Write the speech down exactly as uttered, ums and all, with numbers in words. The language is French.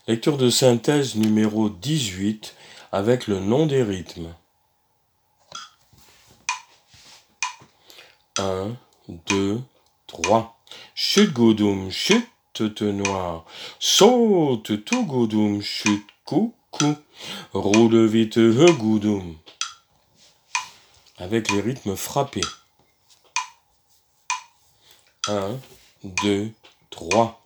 Lecture de synthèse numéro dix-huit avec le nom des rythmes. un, deux, trois. Chut goudoum, chut te noir. Saute tout goudoum, chut coucou. Roule vite goudoum. Avec les rythmes frappés. un, deux, trois.